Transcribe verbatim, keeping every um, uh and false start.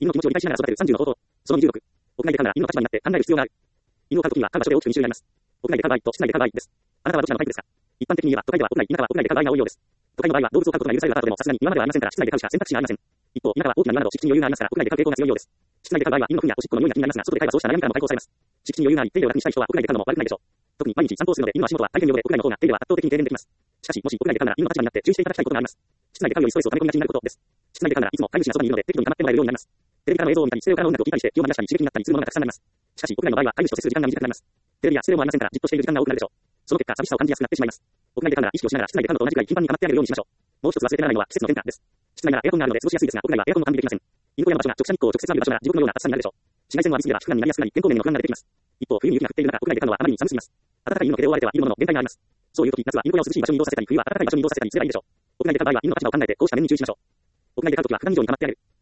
犬の気持ちを理解しながら育てるさんじゅうの方法。そのにじゅうろく。屋外で飼うなら犬の立場になって考える必要がある。犬を飼うときには飼う場所で大きくに種類あります。屋外で飼う場合と室内で飼う場合です。あなたはどちらのタイプですか？一般的に言えば、都会では屋内、田舎は屋内で飼う場合が多いようです。都会の場合は動物を飼うことが許されるアパートでもさすがに今まではありませんから室内で飼うしか選択肢がありません。一方、田舎は大きな庭など敷地に余裕がありますから屋内で飼う傾向が強いようです。室内で飼う場合は犬の糞やおしっこの匂いが気になりますが、外で飼えばそうした悩みからも解放されます。敷地に余裕があり、手入れを楽にしたい人は屋内で飼うのも悪くないでしょう。特に毎日散歩をするので犬の足元は大変汚れで屋外の方が手入れは圧倒的に低減できます。しかし、もし屋外で飼うなら犬の立場になって注意していただきたいことがあります。室内で飼うよりストレスを溜め込みがちになることです。室内で飼うならいつも飼い主がそばにいるので適度に構ってもらえるようになります。テレビからの映像を見たり、ステレオからの音楽を聞いたりして気を紛らしたり刺激になったりするものがたくさんあります。しかし、屋外の場合は飼い主と接する時間が短くなります。テレビやステレオもありませんからじっとしている時間が多くなるでしょう。その結果、寂しさを感じやすくなってしまいます。屋外で飼うなら意識をしながら室内で飼うのと同じくらい頻繁に構ってあげるようにしましょう。もう一つ忘れてならないのは季節の変化です。室内ならエアコンがあるので過ごしやすいですが、屋外はエアコンも完備できません。犬小屋の場所が直射日光を直接浴びる場所なら地獄のような暑さになるでしょう。紫外線を浴びすぎれば皮膚がんになりやすくなり健康面の不安が出てきます。一方、冬に雪が降っている中、屋外で飼うのはあまりに寒すぎます。暖かい犬の毛で覆われてはいるものの限界があります。そういう時、夏は犬小屋を涼しい場所に移動させたり、冬は暖かい場所に移動させたりすればいいでしょう。屋外で飼う場合は犬の立場を考えてこうした面に注意しましょう。屋外で飼うときは普段以上に構ってあげる。